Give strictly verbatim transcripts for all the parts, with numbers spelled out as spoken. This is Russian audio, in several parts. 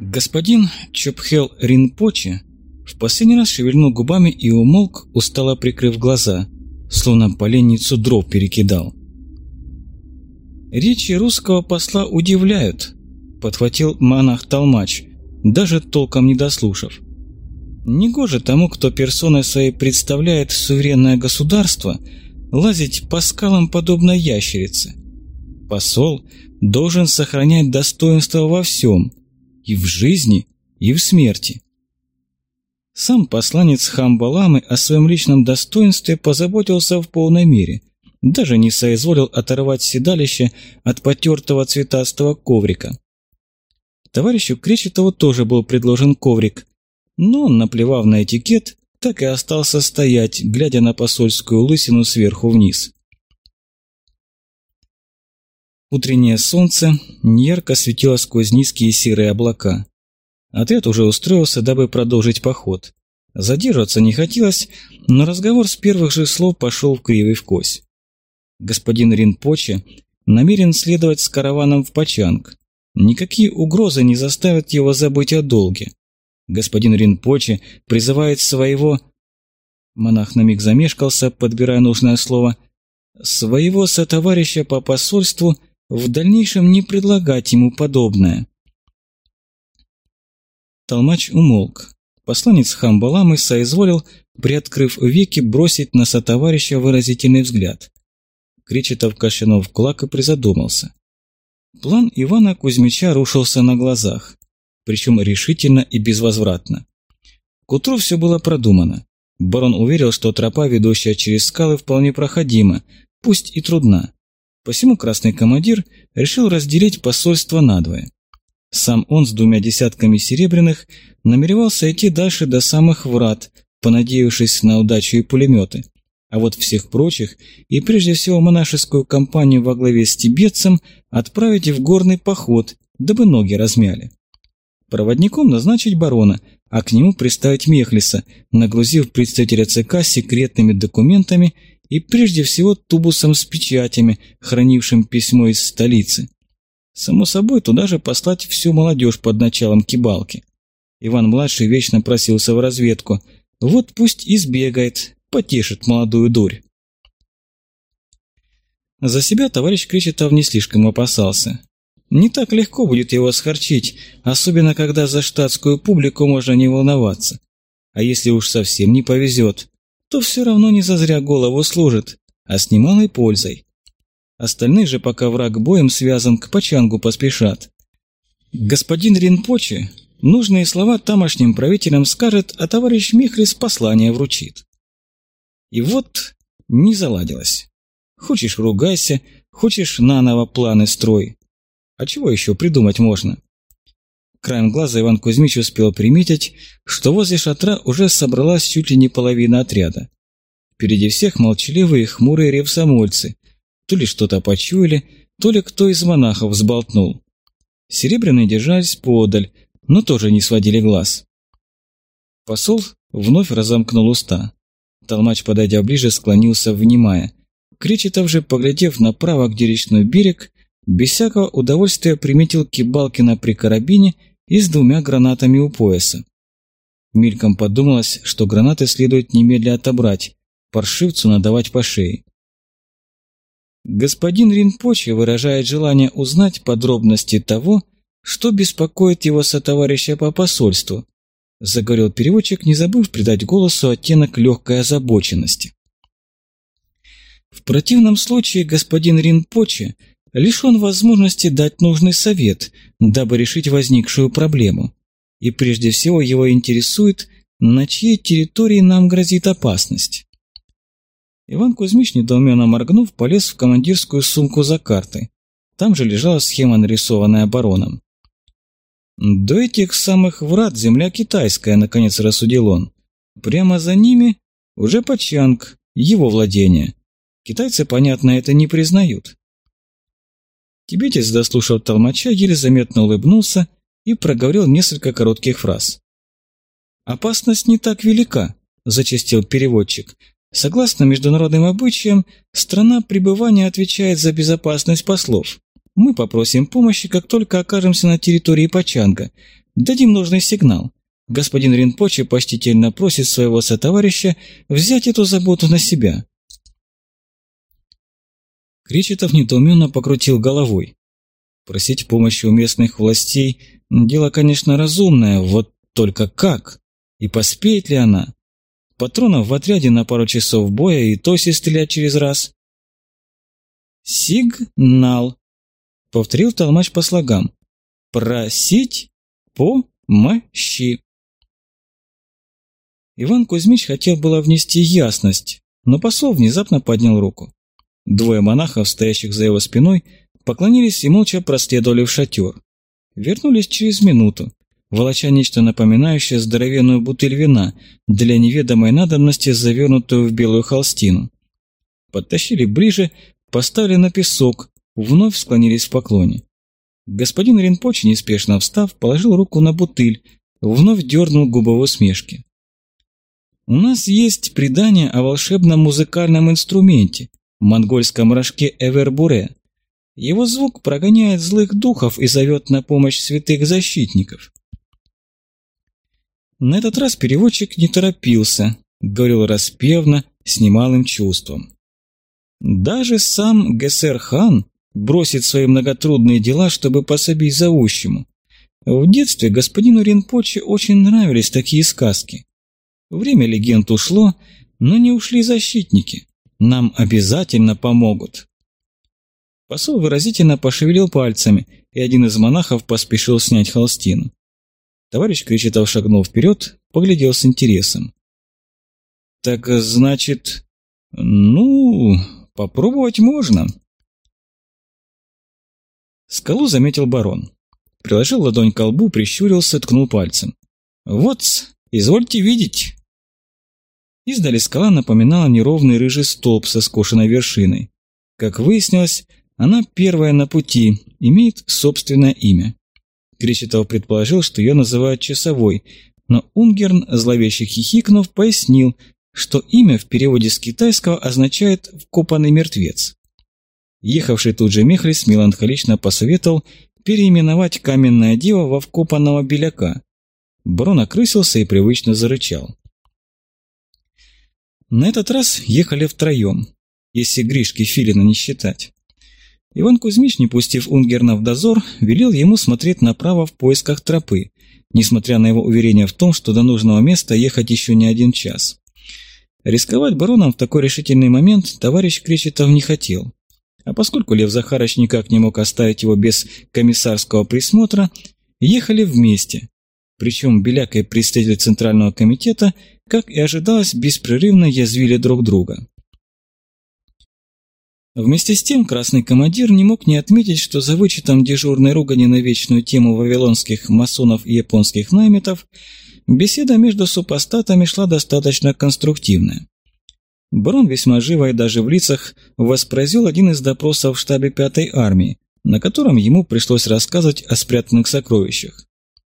Господин Чопхел Ринпоче в последний раз шевельнул губами и умолк, устало прикрыв глаза, словно поленницу дров перекидал. «Речи русского посла удивляют», — подхватил монах Толмач, даже толком не дослушав. «Негоже тому, кто персоной своей представляет суверенное государство, лазить по скалам подобно ящерице. Посол должен сохранять достоинство во всем, и в жизни, и в смерти». Сам посланец Хамбаламы о своем личном достоинстве позаботился в полной мере, даже не соизволил оторвать седалище от потертого цветастого коврика. Товарищу Кречетову тоже был предложен коврик, но он, наплевав на этикет, так и остался стоять, глядя на посольскую лысину сверху вниз. Утреннее солнце неярко светило сквозь низкие серые облака. Отряд уже устроился, дабы продолжить поход. Задерживаться не хотелось, но разговор с первых же слов пошел в кривый вкось. Господин Ринпоче намерен следовать с караваном в Пачанг. Никакие угрозы не заставят его забыть о долге. Господин Ринпоче призывает своего... Монах на миг замешкался, подбирая нужное слово. Своего сотоварища по посольству в дальнейшем не предлагать ему подобное. Толмач умолк. Посланец Хамбаламы соизволил, приоткрыв веки, бросить на сотоварища выразительный взгляд. Кречетов кашлянул в кулак и призадумался. План Ивана Кузьмича рушился на глазах, причем решительно и безвозвратно. К утру все было продумано. Барон уверил, что тропа, ведущая через скалы, вполне проходима, пусть и трудна. Посему красный командир решил разделить посольство надвое. Сам он с двумя десятками серебряных намеревался идти дальше до самых врат, понадеявшись на удачу и пулеметы. А вот всех прочих, и прежде всего монашескую компанию во главе с тибетцем, отправить в горный поход, дабы ноги размяли. Проводником назначить барона, а к нему приставить Мехлиса, нагрузив представителя ЦК секретными документами и прежде всего тубусом с печатями, хранившим письмо из столицы. Само собой, туда же послать всю молодежь под началом Кибалки. Иван-младший вечно просился в разведку. Вот пусть и сбегает, потешит молодую дурь. За себя товарищ Кречетов не слишком опасался. Не так легко будет его схорчить, особенно когда за штатскую публику можно не волноваться. А если уж совсем не повезет, то все равно не зазря голову служит, а с немалой пользой. Остальные же, пока враг боем связан, к Пачангу поспешат. Господин Ринпоче нужные слова тамошним правителям скажет, а товарищ Мехлис послание вручит. И вот не заладилось. Хочешь ругайся, хочешь наново планы строй. А чего еще придумать можно? Краем глаза Иван Кузьмич успел приметить, что возле шатра уже собралась чуть ли не половина отряда. Впереди всех молчаливые хмурые ревсомольцы. То ли что-то почуяли, то ли кто из монахов взболтнул. Серебряные держались поодаль, но тоже не сводили глаз. Посол вновь разомкнул уста. Толмач, подойдя ближе, склонился, внимая. Кречетов же, поглядев направо, где речной берег, без всякого удовольствия приметил Кибалкина при карабине и с двумя гранатами у пояса. Мельком подумалось, что гранаты следует немедля отобрать, паршивцу надавать по шее. Господин Ринпоче выражает желание узнать подробности того, что беспокоит его сотоварища по посольству, заговорил переводчик, не забыв придать голосу оттенок легкой озабоченности. В противном случае господин Ринпоче лишен возможности дать нужный совет, дабы решить возникшую проблему. И прежде всего его интересует, на чьей территории нам грозит опасность. Иван Кузьмич, недоуменно моргнув, полез в командирскую сумку за картой. Там же лежала схема, нарисованная бароном. До этих самых врат земля китайская, наконец рассудил он. Прямо за ними уже Пачанг, его владение. Китайцы, понятно, это не признают. Тибетец, дослушав толмача, еле заметно улыбнулся и проговорил несколько коротких фраз. «Опасность не так велика», – зачастил переводчик. «Согласно международным обычаям, страна пребывания отвечает за безопасность послов. Мы попросим помощи, как только окажемся на территории Пачанга. Дадим нужный сигнал. Господин Ринпоче почтительно просит своего сотоварища взять эту заботу на себя». Кречетов недоуменно покрутил головой. Просить помощи у местных властей – дело, конечно, разумное, вот только как? И поспеет ли она? Патронов в отряде на пару часов боя и то если стрелять через раз. «Сигнал», – повторил толмач по слогам. «Просить помощи». Иван Кузьмич хотел было внести ясность, но посол внезапно поднял руку. Двое монахов, стоящих за его спиной, поклонились и молча проследовали в шатер. Вернулись через минуту, волоча нечто напоминающее здоровенную бутыль вина, для неведомой надобности завернутую в белую холстину. Подтащили ближе, поставили на песок, вновь склонились в поклоне. Господин Ринпоче, неспешно встав, положил руку на бутыль, вновь дернул губы в усмешке. «У нас есть предание о волшебном музыкальном инструменте, монгольском рожке Эвербуре. Его звук прогоняет злых духов и зовет на помощь святых защитников». На этот раз переводчик не торопился, говорил распевно, с немалым чувством. «Даже сам Гессер-хан бросит свои многотрудные дела, чтобы пособить зовущему. В детстве господину Ринпоче очень нравились такие сказки. Время легенд ушло, но не ушли защитники. Нам обязательно помогут». Посол выразительно пошевелил пальцами, и один из монахов поспешил снять холстину. Товарищ Кречетов шагнул вперед, поглядел с интересом. «Так значит, ну, попробовать можно». Скалу заметил барон. Приложил ладонь к колбу, прищурился, ткнул пальцем. «Вот, извольте видеть». Издали скала напоминала неровный рыжий столб со скошенной вершиной. Как выяснилось, она первая на пути, имеет собственное имя. Кречетов предположил, что ее называют Часовой, но Унгерн, зловеще хихикнув, пояснил, что имя в переводе с китайского означает «вкопанный мертвец». Ехавший тут же Мехлис меланхолично посоветовал переименовать каменное дева во вкопанного беляка. Барон окрысился и привычно зарычал. На этот раз ехали втроем, если Гришки Филина не считать. Иван Кузьмич, не пустив Унгерна в дозор, велел ему смотреть направо в поисках тропы, несмотря на его уверение в том, что до нужного места ехать еще не один час. Рисковать бароном в такой решительный момент товарищ Кречетов не хотел. А поскольку Лев Захарыч никак не мог оставить его без комиссарского присмотра, ехали вместе. Причем Беляк и представитель Центрального комитета, как и ожидалось, беспрерывно язвили друг друга. Вместе с тем красный командир не мог не отметить, что за вычетом дежурной ругани на вечную тему вавилонских масонов и японских наймитов, беседа между супостатами шла достаточно конструктивная. Барон весьма живо и даже в лицах воспроизвел один из допросов в штабе пятой армии, на котором ему пришлось рассказывать о спрятанных сокровищах.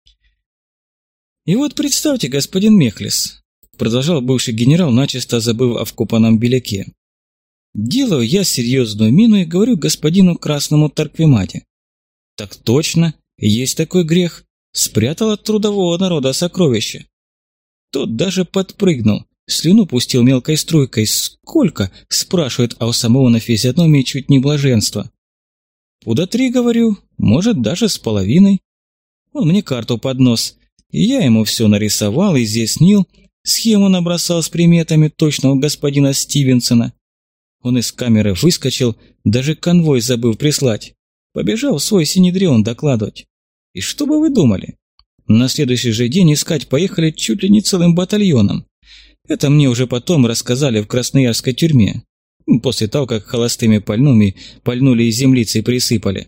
«И вот представьте, господин Мехлис», — продолжал бывший генерал, начисто забыв о вкопанном беляке, «делаю я серьезную мину и говорю господину Красному Тарквимаде: так точно, есть такой грех, спрятал от трудового народа сокровища». Тот даже подпрыгнул, слюну пустил мелкой струйкой. «Сколько?» – спрашивает, а у самого на физиономии чуть не блаженство. «Пуда три, говорю, может, даже с половиной». Он мне карту под нос, и я ему все нарисовал, изъяснил, схему набросал с приметами точного господина Стивенсона. Он из камеры выскочил, даже конвой забыв прислать. Побежал в свой Синедрион докладывать. И что бы вы думали? На следующий же день искать поехали чуть ли не целым батальоном. Это мне уже потом рассказали в красноярской тюрьме, после того, как холостыми пальнули, пальнули и землицей присыпали.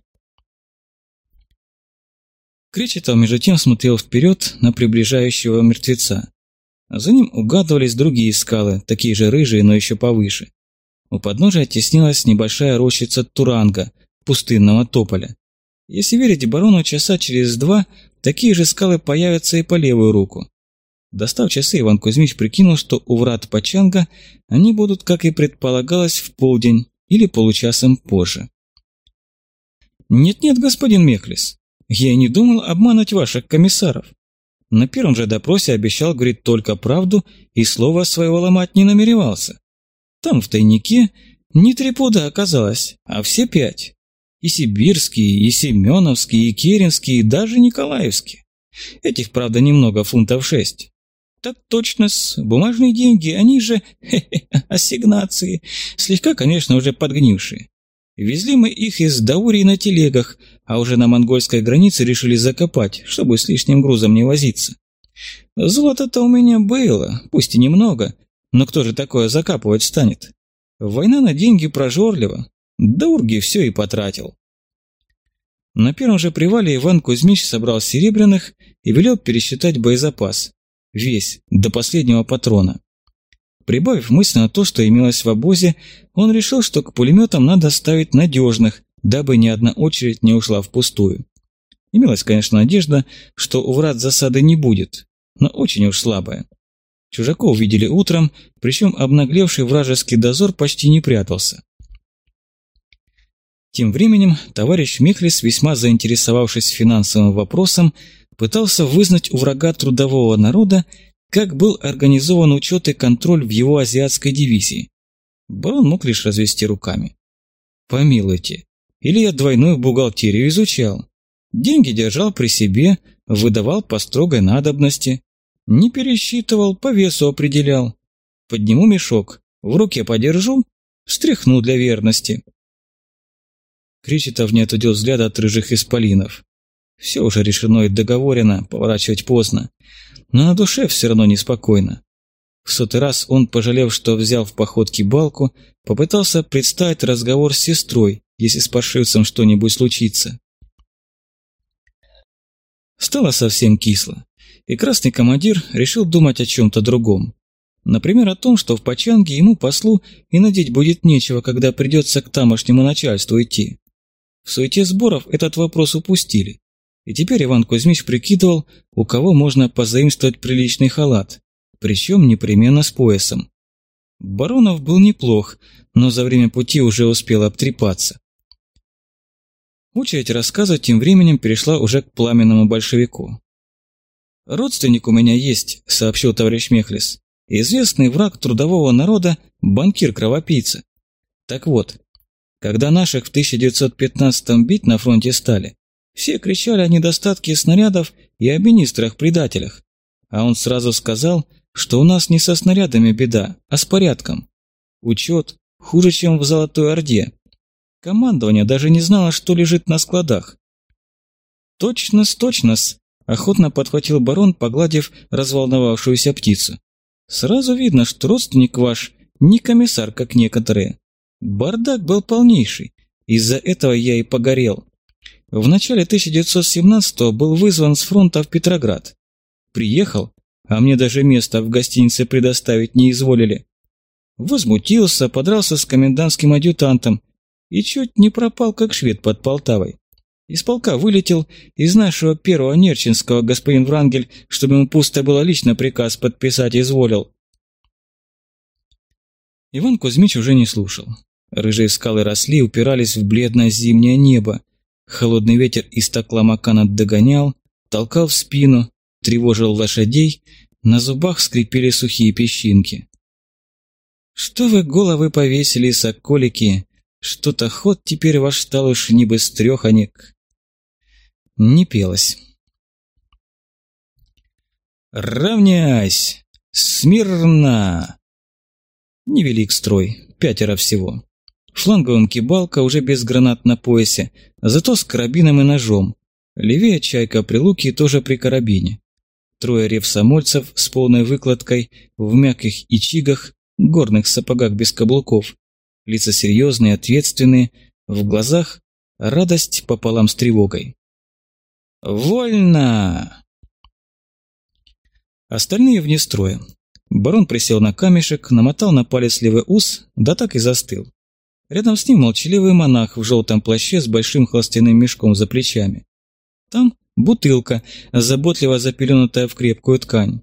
Кречетов между тем смотрел вперед на приближающего мертвеца. А за ним угадывались другие скалы, такие же рыжие, но еще повыше. У подножия теснилась небольшая рощица туранга, пустынного тополя. Если верить барону, часа через два такие же скалы появятся и по левую руку. Достав часы, Иван Кузьмич прикинул, что у врат Пачанга они будут, как и предполагалось, в полдень или получасом позже. «Нет-нет, господин Мехлис, Я и не думал обмануть ваших комиссаров. На первом же допросе обещал говорить только правду и слова своего ломать не намеревался. Там в тайнике не три пуда оказалось, а все пять. И сибирские, и семеновские, и керенские, и даже николаевские. Этих, правда, немного, фунтов шесть. Так точно-с, бумажные деньги, они же, хе-хе, ассигнации, слегка, конечно, уже подгнившие. Везли мы их из Даурии на телегах, а уже на монгольской границе решили закопать, чтобы с лишним грузом не возиться. Золото-то у меня было, пусть и немного, но кто же такое закапывать станет? Война на деньги прожорлива, Даурги все и потратил. На первом же привале Иван Кузьмич собрал серебряных и велел пересчитать боезапас. Весь, до последнего патрона. Прибавив мысленно то, что имелось в обозе, он решил, что к пулеметам надо ставить надежных, дабы ни одна очередь не ушла впустую. Имелась, конечно, надежда, что у врат засады не будет, но очень уж слабая. Чужаков видели утром, причем обнаглевший вражеский дозор почти не прятался. Тем временем товарищ Мехлис, весьма заинтересовавшись финансовым вопросом, пытался вызнать у врага трудового народа, как был организован учет и контроль в его азиатской дивизии. Барон мог лишь развести руками. Помилуйте, или я двойную бухгалтерию изучал. Деньги держал при себе, выдавал по строгой надобности. Не пересчитывал, по весу определял. Подниму мешок, в руке подержу, встряхну для верности. Кречетов не отводил взгляда от рыжих исполинов. Все уже решено и договорено, поворачивать поздно. Но на душе все равно неспокойно. В сотый раз он, пожалев, что взял в поход кибалку, попытался представить разговор с сестрой, если с паршивцем что-нибудь случится. Стало совсем кисло, и красный командир решил думать о чем-то другом. Например, о том, что в Почанге ему, послу, и надеть будет нечего, когда придется к тамошнему начальству идти. В суете сборов этот вопрос упустили. И теперь Иван Кузьмич прикидывал, у кого можно позаимствовать приличный халат, причем непременно с поясом. Баронов был неплох, но за время пути уже успел обтрепаться. Очередь рассказа тем временем перешла уже к пламенному большевику. «Родственник у меня есть», — сообщил товарищ Мехлис. «Известный враг трудового народа, банкир-кровопийца. Так вот, когда наших в тысяча девятьсот пятнадцатом бить на фронте стали, все кричали о недостатке снарядов и о министрах-предателях. А он сразу сказал, что у нас не со снарядами беда, а с порядком. Учет хуже, чем в Золотой Орде. Командование даже не знало, что лежит на складах». «Точно-с, точно-с», – охотно подхватил барон, погладив разволновавшуюся птицу. «Сразу видно, что родственник ваш не комиссар, как некоторые. Бардак был полнейший, из-за этого я и погорел. В начале тысяча девятьсот семнадцатого был вызван с фронта в Петроград. Приехал, а мне даже место в гостинице предоставить не изволили. Возмутился, подрался с комендантским адъютантом и чуть не пропал, как швед под Полтавой. Из полка вылетел, из нашего первого Нерчинского господин Врангель, чтобы ему пусто было, лично приказ подписать изволил». Иван Кузьмич уже не слушал. Рыжие скалы росли, упирались в бледное зимнее небо. Холодный ветер из Такламакана догонял, толкал в спину, тревожил лошадей, на зубах скрипели сухие песчинки. «Что вы головы повесили, соколики? Что-то ход теперь ваш стал уж не быстрёхонек». Не пелось. «Равняйсь! Смирно!» Невелик строй, пятеро всего. Фланговым кибалка уже без гранат на поясе, зато с карабином и ножом. Левее чайка при луке и тоже при карабине. Трое ревсомольцев с полной выкладкой, в мягких ичигах, горных сапогах без каблуков. Лица серьезные, ответственные, в глазах радость пополам с тревогой. «Вольно!» Остальные вне строя. Барон присел на камешек, намотал на палец левый ус, да так и застыл. Рядом с ним молчаливый монах в желтом плаще с большим холстяным мешком за плечами. Там бутылка, заботливо запеленутая в крепкую ткань.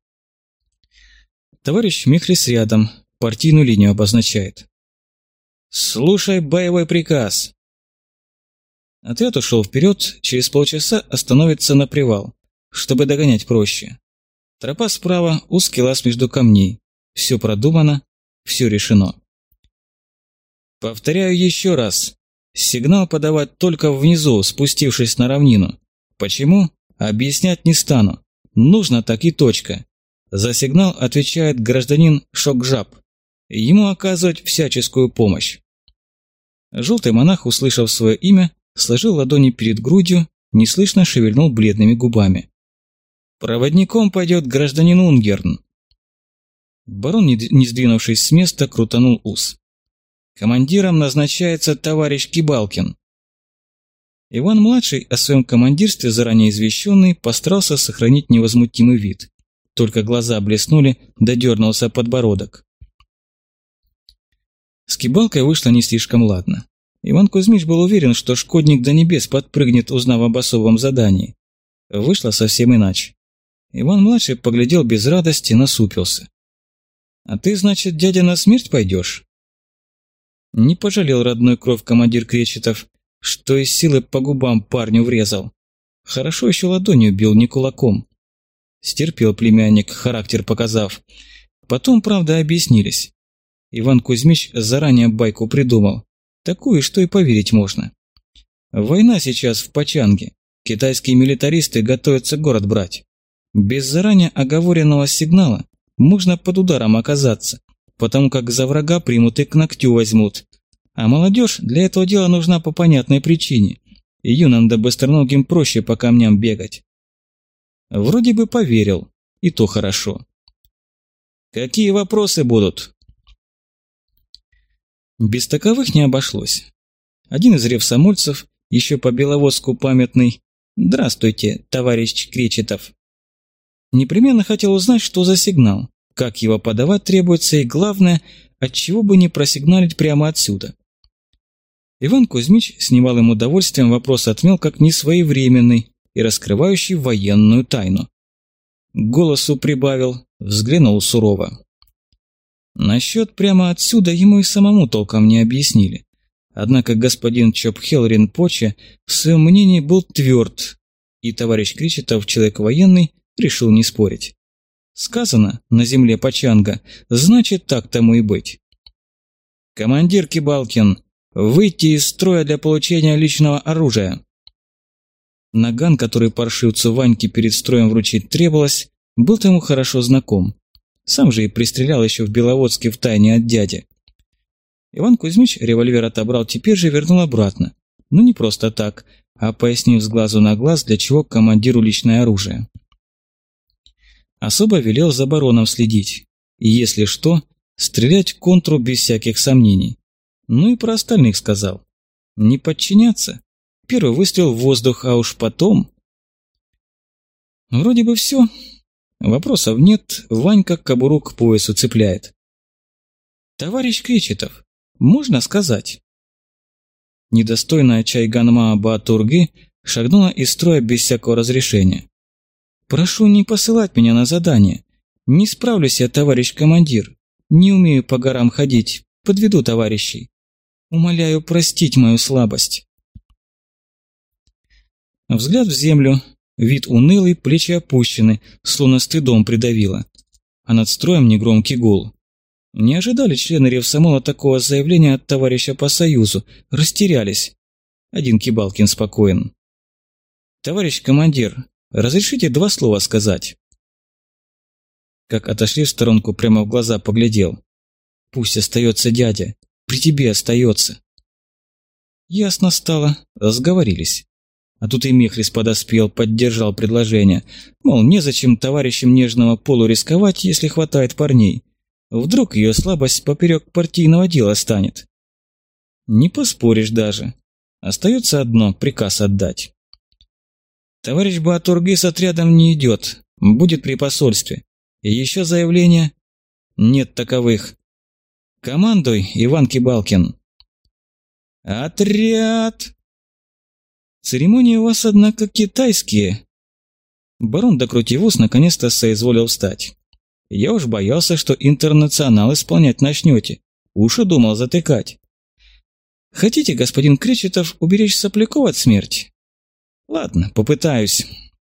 Товарищ Мехлис рядом, партийную линию обозначает. «Слушай боевой приказ!» Отряд ушел вперед, через полчаса остановится на привал, чтобы догонять проще. Тропа справа, узкий лаз между камней. Все продумано, все решено. Повторяю еще раз. Сигнал подавать только внизу, спустившись на равнину. Почему? Объяснять не стану. Нужно так и точка. За сигнал отвечает гражданин Шокжаб. Ему оказывать всяческую помощь. Желтый монах, услышав свое имя, сложил ладони перед грудью, неслышно шевельнул бледными губами. «Проводником пойдет гражданин Унгерн». Барон, не сдвинувшись с места, крутанул ус. «Командиром назначается товарищ Кибалкин». Иван-младший, о своем командирстве заранее извещенный, постарался сохранить невозмутимый вид. Только глаза блеснули, да дернулся подбородок. С Кибалкой вышло не слишком ладно. Иван Кузьмич был уверен, что шкодник до небес подпрыгнет, узнав об особом задании. Вышло совсем иначе. Иван-младший поглядел без радости, насупился. «А ты, значит, дядя, на смерть пойдешь?» Не пожалел родной кровь командир Кречетов, что из силы по губам парню врезал. Хорошо еще ладонью бил, не кулаком. Стерпел племянник, характер показав. Потом, правда, объяснились. Иван Кузьмич заранее байку придумал. Такую, что и поверить можно. Война сейчас в Пачанге. Китайские милитаристы готовятся город брать. Без заранее оговоренного сигнала можно под ударом оказаться, потому как за врага примут и к ногтю возьмут. А молодежь для этого дела нужна по понятной причине. И юным да быстроногим проще по камням бегать. Вроде бы поверил, и то хорошо. Какие вопросы будут? Без таковых не обошлось. Один из ревсомольцев, еще по Беловодску памятный, «Здравствуйте, товарищ Кречетов». Непременно хотел узнать, что за сигнал, как его подавать требуется и, главное, отчего бы не просигналить прямо отсюда. Иван Кузьмич с немалым удовольствием вопрос отмел как несвоевременный и раскрывающий военную тайну. Голосу прибавил, взглянул сурово. Насчет прямо отсюда ему и самому толком не объяснили. Однако господин Чопхел Ринпоче в своем мнении был тверд, и товарищ Кречетов, человек военный, решил не спорить. Сказано на земле Пачанга, значит так тому и быть. «Командир Кибалкин, выйти из строя для получения личного оружия». Наган, который паршивцу Ваньке перед строем вручить требовалось, был ему хорошо знаком. Сам же и пристрелял еще в Беловодске втайне от дяди. Иван Кузьмич револьвер отобрал, теперь же вернул обратно. Ну не просто так, а пояснив с глазу на глаз, для чего командиру личное оружие. Особо велел за бароном следить. И если что, стрелять контру без всяких сомнений. Ну и про остальных сказал. Не подчиняться. Первый выстрел в воздух, а уж потом... Вроде бы все. Вопросов нет, Ванька кобуру к поясу цепляет. «Товарищ Кречетов, можно сказать?» Недостойная Чайганма Баатурги шагнула из строя без всякого разрешения. «Прошу не посылать меня на задание. Не справлюсь я, товарищ командир. Не умею по горам ходить, подведу товарищей. Умоляю простить мою слабость». Взгляд в землю. Вид унылый, плечи опущены, словно стыдом придавило. А над строем негромкий гул. Не ожидали члены Ревсомола такого заявления от товарища по союзу. Растерялись. Один Кибалкин спокоен. «Товарищ командир, разрешите два слова сказать?» Как отошли в сторонку, прямо в глаза поглядел. «Пусть остается дядя. При тебе остается». Ясно стало. Разговорились. А тут и Мехлис подоспел, поддержал предложение. Мол, незачем товарищам нежного полу рисковать, если хватает парней. Вдруг ее слабость поперек партийного дела станет. Не поспоришь даже. Остается одно – приказ отдать. Товарищ Баатурги с отрядом не идет, будет при посольстве. И еще заявление? Нет таковых. Командуй, Иван Кибалкин. Отряд! Церемонии у вас, однако, китайские. Барон, докрутив ус, наконец-то соизволил встать. Я уж боялся, что интернационал исполнять начнете. Уши думал затыкать. Хотите, господин Кречетов, уберечь сопляков от смерти? Ладно, попытаюсь.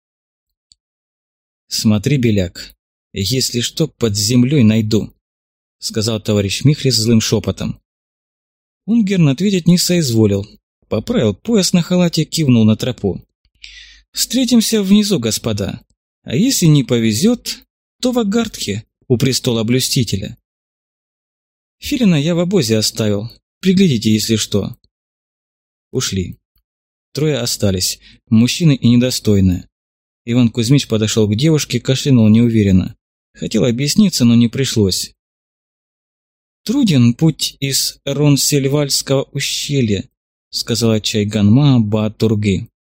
Смотри, Беляк, если что, под землей найду, сказал товарищ Михлис злым шепотом. Унгерн ответить не соизволил, поправил пояс на халате, кивнул на тропу. Встретимся внизу, господа, а если не повезет, то в Агартхе у престола блюстителя. Филина я в обозе оставил, приглядите, если что. Ушли. Трое остались, мужчины и недостойные. Иван Кузьмич подошел к девушке, кашлянул неуверенно. Хотел объясниться, но не пришлось. «Труден путь из Ронсельвальского ущелья», — сказала Чайганма Баатурги.